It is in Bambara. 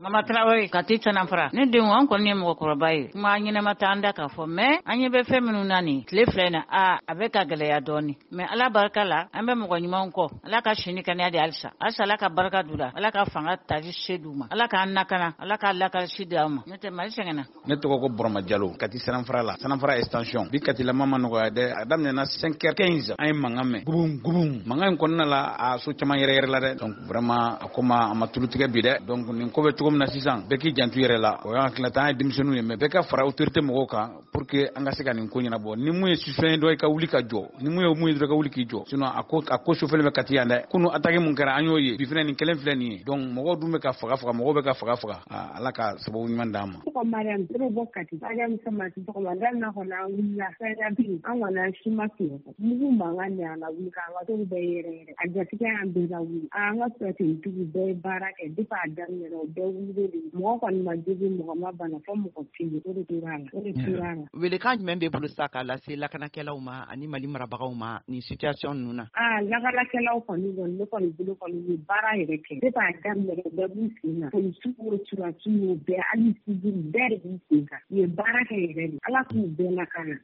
Mama Traoré kati Tanafara ne denw an kɔni ye mɔgɔkɔrɔba ye kuma ɲɛnama t'an da k'a fɔ mais an ɲɛ bɛ fɛn minnu na nin tile filɛ na a bɛ ka gɛlɛya dɔɔni mais Ala barika la an bɛ mɔgɔ ɲumanw kɔ Ala ka sini kɛnɛya di halisa Ala ka barika d'u la Ala ka fanga taji se d'u ma Ala k'an lakana Ala ka lakalisi di aw ma ne tɛ Mali sɛgɛnna ne tɔgɔ ko Burama Jalo kati Sanafara la Sanafara extension bi katilama ma nɔgɔya dɛ a daminɛna 5h15 an ye mankan mɛn gubum mankan in kɔnɔna la a so caman yɛrɛ la dɛ donc vraiment a ko a ma turutigɛ bi dɛ donc nin ko bɛ cogo min na sisan bɛɛ k'i jantu yɛrɛ la o y'an tilata an ye denmisɛnninw ye mais bɛɛ ka fara autorité mɔgɔw kan pour que an ka se ka nin ko ɲɛnabɔ ni mun ye suspect dɔ i ka wuli ka jɔ ni mun ye dɔ ka wuli k'i jɔ sinon a ko sofɛlen bɛ kati yan dɛ kunu attaque mun kɛra an y'o ye bi fɛnɛ nin kelen filɛ nin ye donc mɔgɔw dun bɛ ka faga mɔgɔw bɛ ka faga Ala ka sababu ɲuman d'an ma ko Mariam bɛ bɔ kati Mariam sama ti ko ma dan na ko na wulila fɛn bi an wana shima ki mugu mangan ne ala wuli ka wa to bɛ yɛrɛ a jatigiya an bɛ la wuli an ka sɛtin tugu bɛɛ baara kɛ depuis a daminɛ o bɛɛ wuli de mɔgɔ kɔni ma jogi mɔgɔ ma bana fɔ mɔgɔ kelen o de tora la welekan jumɛn bɛ bolo sa k'a lase lakanakɛlaw ma ani Mali marabagaw ma ni situation ninnu na lakanakɛlaw kɔni ne kɔni bolo kɔni ye baara yɛrɛ kɛ depuis a daminɛ o bɛɛ b'u sen na polisiw o surasiw o bɛɛ hali civil bɛɛ de b'u sen kan u ye baara kɛ yɛrɛ de Ala k'u bɛɛ lakana